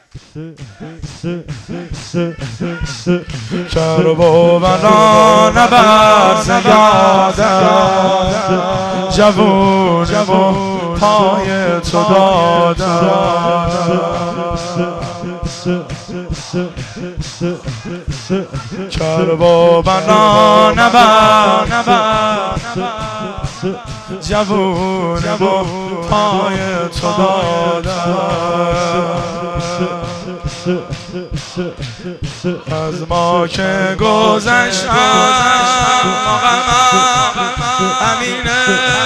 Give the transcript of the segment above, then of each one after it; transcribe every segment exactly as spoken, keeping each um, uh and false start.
کرب و بنا نبرد یادم جوون و پای تو دادم کرب و بنا نبرد جوون و پای تو دادم از ما که گذشتم امینه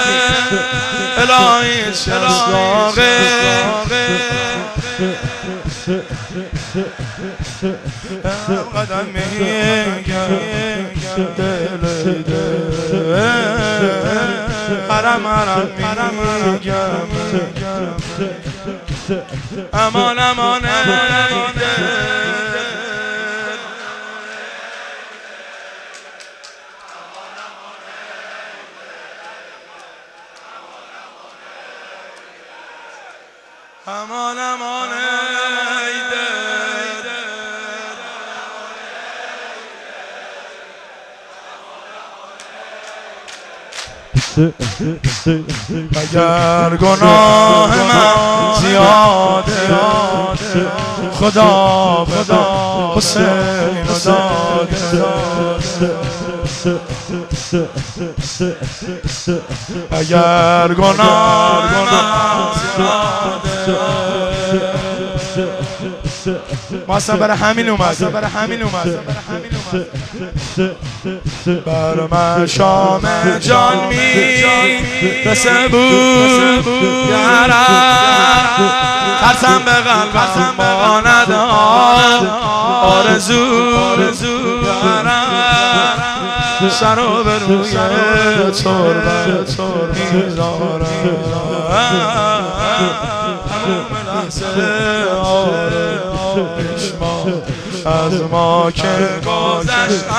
الهی چراغه قدم میگم دل دل حرم حرم میگم امان امان امان امان اگر گناه من زیاده خدا خدا حسین رو داده اگر گناه من زیاده ما اصلا برای همین اومد برای همین اومد بر من شام جان می رسه بود یارم ترسم به قلبم با ندار آرزو یارم سر رو به روی تربت میذارم از ما که گذشتم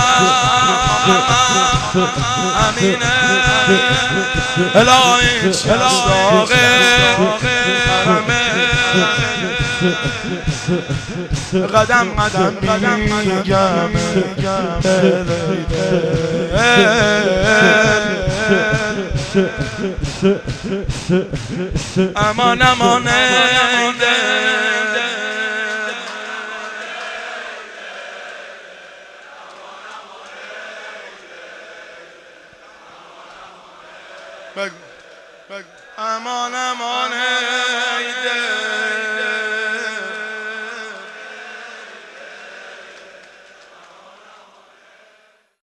امینه الهی چراغه قدم قدم میگم امان امان